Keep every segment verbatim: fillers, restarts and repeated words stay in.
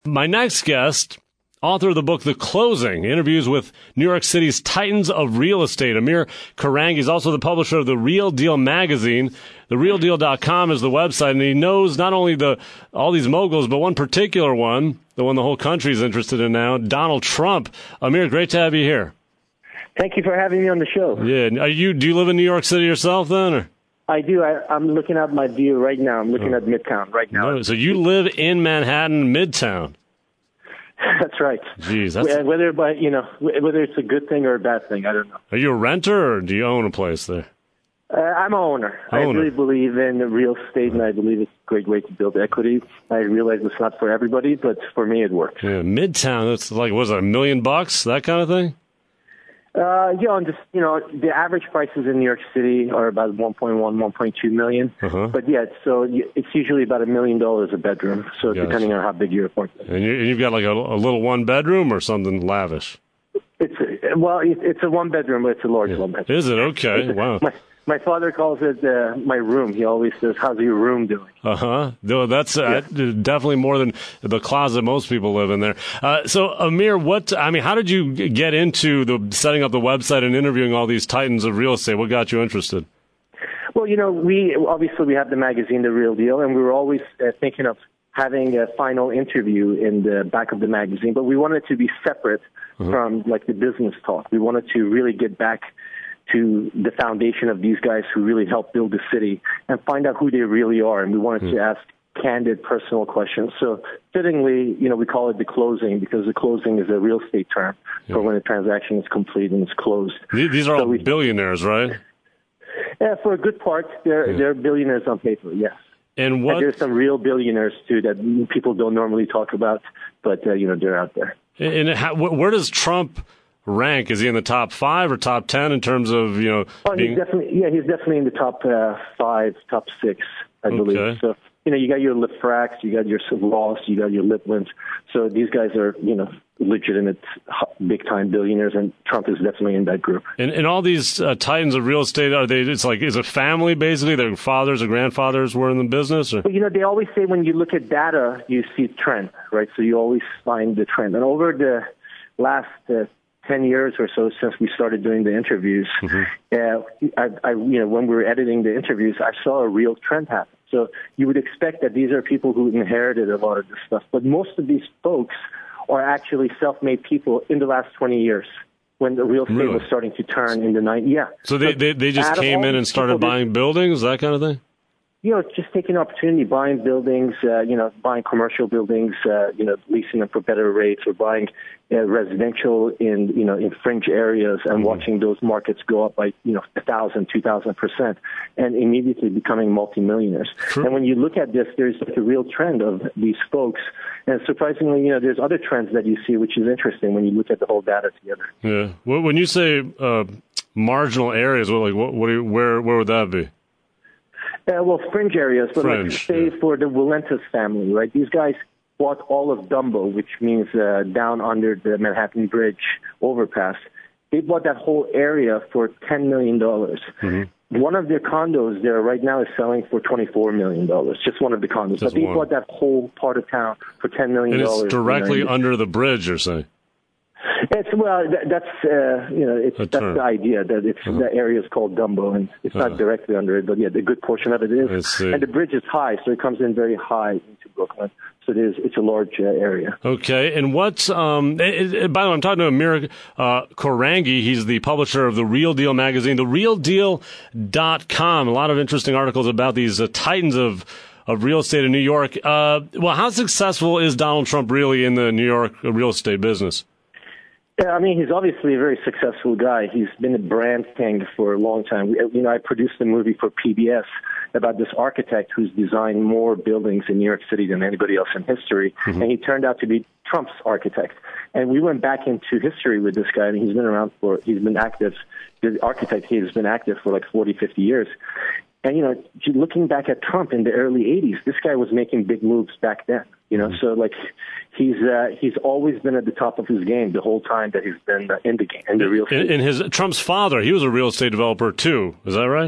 My next guest, author of the book The Closing, interviews with New York City's titans of real estate, Amir Karangi. He's also the publisher of The Real Deal magazine. the real deal dot com is the website, and he knows not only the all these moguls, but one particular one, the one the whole country is interested in now, Donald Trump. Amir, great to have you here. Thank you for having me on the show. Yeah, are you? Do you live in New York City yourself then? Or? I do. I, I'm looking at my view right now. I'm looking oh. at Midtown right now. No, so you live in Manhattan, Midtown. That's right. Jeez, that's whether, but you know, whether it's a good thing or a bad thing, I don't know. Are you a renter or do you own a place there? Uh, I'm an owner. owner. I really believe in real estate, and I believe it's a great way to build equity. I realize it's not for everybody, but for me, it works. Yeah, Midtown. That's like, what is it, a million bucks, that kind of thing? Uh, yeah, and just, you know, the average prices in New York City are about one point one, one point two million. Uh-huh. But yeah, so it's usually about a million dollars a bedroom. So gotcha. Depending on how big your apartment is. And you, you've got like a, a little one bedroom or something lavish? It's a, well, it's a one bedroom, but it's a large yeah. one bedroom. Is it? Okay. Wow. My, my father calls it uh, my room. He always says, "How's your room doing?" Uh huh. No, that's uh, yeah. definitely more than the closet most people live in there. Uh, so, Amir, what? I mean, how did you get into the setting up the website and interviewing all these titans of real estate? What got you interested? Well, you know, we obviously we have the magazine, The Real Deal, and we were always uh, thinking of having a final interview in the back of the magazine, but we wanted it to be separate uh-huh. from like the business talk. We wanted to really get back to the foundation of these guys who really helped build the city and find out who they really are. And we wanted mm. to ask candid, personal questions. So fittingly, you know, we call it the closing because the closing is a real estate term yeah. for when a transaction is complete and it's closed. These are so all we, billionaires, right? Yeah, for a good part, they're, yeah. they're billionaires on paper, yes. And what? And there's some real billionaires, too, that people don't normally talk about, but, uh, you know, they're out there. And how, where does Trump rank? Is he in the top five or top ten in terms of, you know? Oh, being... he's definitely, yeah, he's definitely in the top uh, five, top six, I okay. believe. So, you know, you got your Lifracks, you got your Ross, you got your Litwins. So these guys are, you know, legitimate, big-time billionaires, and Trump is definitely in that group. And, and all these uh, titans of real estate, are they? It's like, is it family basically? Their fathers or grandfathers were in the business? Or? Well, you know, they always say when you look at data, you see trend, right? So you always find the trend. And over the last uh, ten years or so since we started doing the interviews, mm-hmm. uh, I, I, you know, when we were editing the interviews, I saw a real trend happen. So you would expect that these are people who inherited a lot of this stuff. But most of these folks are actually self-made people in the last twenty years when the real estate really? was starting to turn in the nineties. Yeah. So they, they, they just came in and started buying did, buildings, that kind of thing? You know, just taking an opportunity, buying buildings, uh, you know, buying commercial buildings, uh, you know, leasing them for better rates, or buying uh, residential in, you know, in fringe areas and mm-hmm. watching those markets go up by, you know, a thousand, two thousand percent, and immediately becoming multimillionaires. True. And when you look at this, there's like a real trend of these folks. And surprisingly, you know, there's other trends that you see, which is interesting when you look at the whole data together. Yeah. Well, when you say uh, marginal areas, well, like what, what do you, where, where would that be? Uh, well, fringe areas, but fringe, like say yeah. for the Willentus family, right? These guys bought all of Dumbo, which means uh, down under the Manhattan Bridge overpass. They bought that whole area for ten million dollars. Mm-hmm. One of their condos there right now is selling for twenty-four million dollars, just one of the condos. Just but they one. bought that whole part of town for ten million dollars. And it's directly under the bridge, you're saying? It's well, that, that's uh, you know, it's that's the idea that it's uh-huh. the area is called Dumbo, and it's uh-huh. not directly under it, but yeah, the good portion of it is. And the bridge is high, so it comes in very high into Brooklyn. So it is, it's a large uh, area. Okay, and what's um? It, it, by the way, I'm talking to Amir uh, Karangi. He's the publisher of The Real Deal magazine, the real deal dot com. A lot of interesting articles about these uh, titans of. of real estate in New York. Uh, well, how successful is Donald Trump really in the New York real estate business? Yeah, I mean, he's obviously a very successful guy. He's been a brand king for a long time. You know, I produced a movie for P B S about this architect who's designed more buildings in New York City than anybody else in history, mm-hmm. and he turned out to be Trump's architect. And we went back into history with this guy, and he's been around for, he's been active, the architect, he's been active for like forty, fifty years. And, you know, looking back at Trump in the early eighties, this guy was making big moves back then, you know. Mm-hmm. So, like, he's uh, he's always been at the top of his game the whole time that he's been uh, in the game, in the real estate. And his Trump's father, he was a real estate developer, too. Is that right?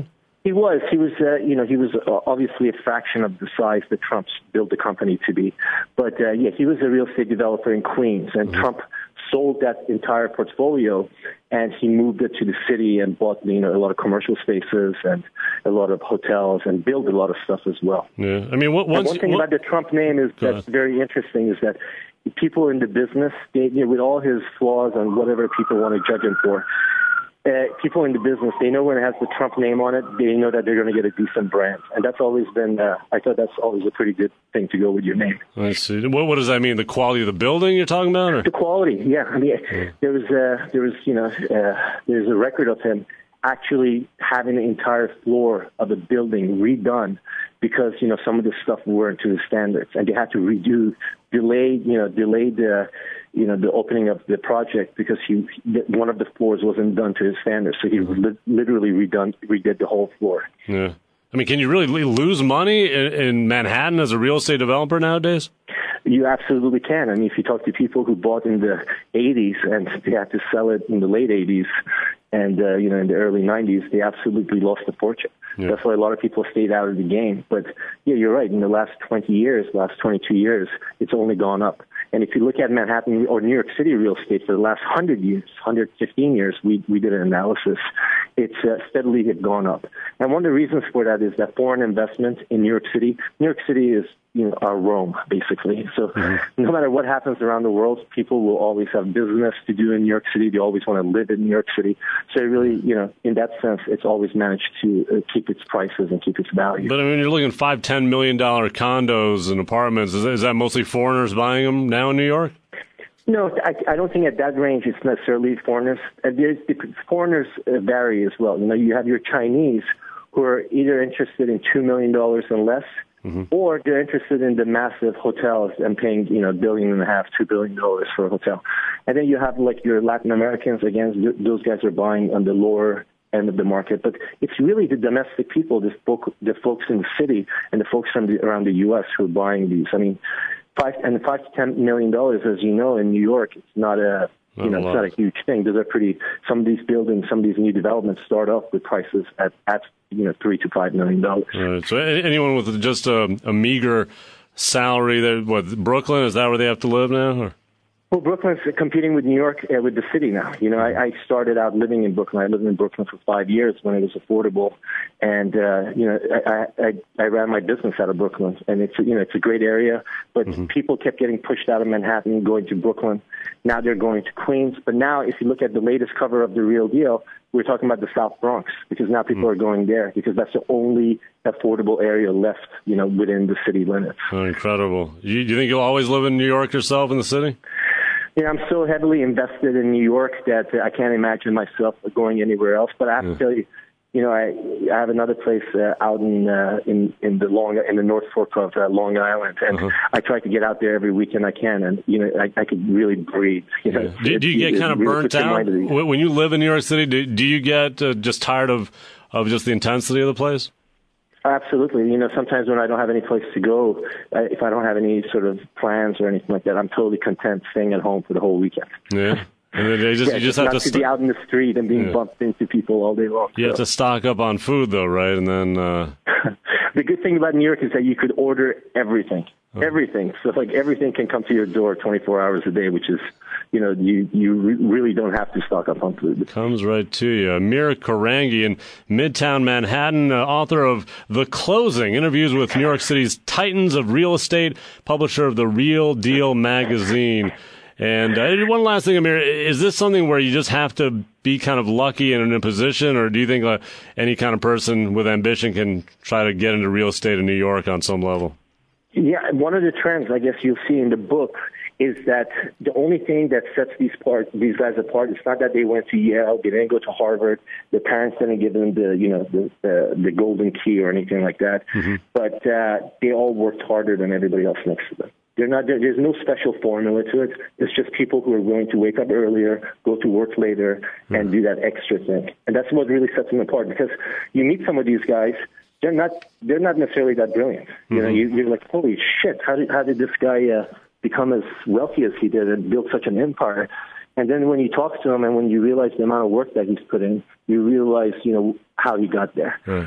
He was. He was. Uh, you know, he was obviously a fraction of the size that Trump built the company to be. But uh, yeah, he was a real estate developer in Queens, and mm-hmm. Trump sold that entire portfolio, and he moved it to the city and bought, you know, a lot of commercial spaces and a lot of hotels and built a lot of stuff as well. Yeah, I mean, what, once, one thing what, about the Trump name is that's very interesting is that people in the business, they, you know, with all his flaws and whatever people want to judge him for. Uh, people in the business, they know when it has the Trump name on it, they know that they're going to get a decent brand. And that's always been, uh, I thought that's always a pretty good thing to go with your name. I see. What, what does that mean? The quality of the building you're talking about? Or? The quality, yeah. I mean, yeah. there was, uh, there was, you know, uh, there's a record of him actually having the entire floor of a building redone because, you know, some of the stuff weren't to the standards. And they had to redo, delay, you know, delay the, you know, the opening of the project because he one of the floors wasn't done to his standards. So he li- literally redone, redid the whole floor. Yeah. I mean, can you really lose money in, in Manhattan as a real estate developer nowadays? You absolutely can. I mean, if you talk to people who bought in the eighties and they had to sell it in the late eighties and, uh, you know, in the early nineties, they absolutely lost a fortune. Yeah. That's why a lot of people stayed out of the game. But, yeah, you're right. In the last twenty years, last twenty-two years, it's only gone up. And if you look at Manhattan or New York City real estate for the last one hundred years, one hundred fifteen years, we, we did an analysis, it's uh, steadily had gone up. And one of the reasons for that is that foreign investment in New York City, New York City is, you know, our Rome, basically. So mm-hmm. no matter what happens around the world, people will always have business to do in New York City. They always want to live in New York City. So really, you know, in that sense, it's always managed to uh, keep its prices and keep its value. But I mean, you're looking at five, ten million dollar condos and apartments. Is that, is that mostly foreigners buying them now in New York? No, I, I don't think at that range it's necessarily foreigners. Uh, there's, the foreigners uh, vary as well. You know, you have your Chinese who are either interested in two million dollars and less, mm-hmm. or they're interested in the massive hotels and paying, you know, a billion and a half, two billion dollars for a hotel. And then you have like your Latin Americans. Again, those guys are buying on the lower end of the market. But it's really the domestic people, the, folk, the folks in the city and the folks from the, around the U S who are buying these. I mean, five and five to ten million dollars, as you know, in New York, it's not a you know, it's not a huge thing. Those are pretty. Some of these buildings, some of these new developments start off with prices at, at you know, three to five million dollars. Right. So anyone with just a, a meager salary, that what Brooklyn, is that where they have to live now? Or? Well, Brooklyn's competing with New York, uh, with the city now. You know, I, I started out living in Brooklyn. I lived in Brooklyn for five years when it was affordable, and uh, you know, I, I I ran my business out of Brooklyn, and it's you know it's a great area. But mm-hmm. people kept getting pushed out of Manhattan, going to Brooklyn. Now they're going to Queens. But now, if you look at the latest cover of The Real Deal, we're talking about the South Bronx because now people mm-hmm. are going there because that's the only affordable area left, you know, within the city limits. Oh, incredible! You, do you think you'll always live in New York yourself, in the city? Yeah, I'm so heavily invested in New York that I can't imagine myself going anywhere else. But I have yeah. to tell you, you know, I I have another place uh, out in uh, in in the long in the North Fork of uh, Long Island, and uh-huh. I try to get out there every weekend I can, and you know, I, I could really breathe. You know, yeah. do, do you it, get it, kind of really burnt out when you live in New York City? Do, do you get uh, just tired of of just the intensity of the place? Absolutely. You know, sometimes when I don't have any place to go, uh, if I don't have any sort of plans or anything like that, I'm totally content staying at home for the whole weekend. Yeah. And then they just, yeah, you just have not to, to st- be out in the street and being yeah. bumped into people all day long. You so. have to stock up on food, though, right? And then uh... the good thing about New York is that you could order everything, oh. everything. So like everything can come to your door twenty-four hours a day, which is, you know, you you re- really don't have to stock up on food. Comes right to you. Amir Karangi in Midtown Manhattan, uh, author of The Closing, interviews with New York City's titans of real estate, publisher of The Real Deal magazine. And uh, one last thing, Amir, is this something where you just have to be kind of lucky and in a position, or do you think uh, any kind of person with ambition can try to get into real estate in New York on some level? Yeah, one of the trends I guess you'll see in the book is that the only thing that sets these part these guys apart is not that they went to Yale, they didn't go to Harvard, the parents didn't give them the you know the the, the golden key or anything like that, mm-hmm. but uh, they all worked harder than everybody else next to them. They're not, there's no special formula to it. It's just people who are willing to wake up earlier, go to work later, mm-hmm. and do that extra thing. And that's what really sets them apart. Because you meet some of these guys, they're not they're not necessarily that brilliant. Mm-hmm. You know, you, you're like, holy shit, how did how did this guy uh, become as wealthy as he did and build such an empire? And then when you talk to him and when you realize the amount of work that he's put in, you realize, you know, how he got there. Right.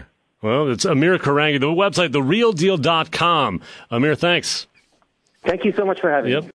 Well, it's Amir Karangi. The website, the real deal dot com. Amir, thanks. Thank you so much for having yep. me.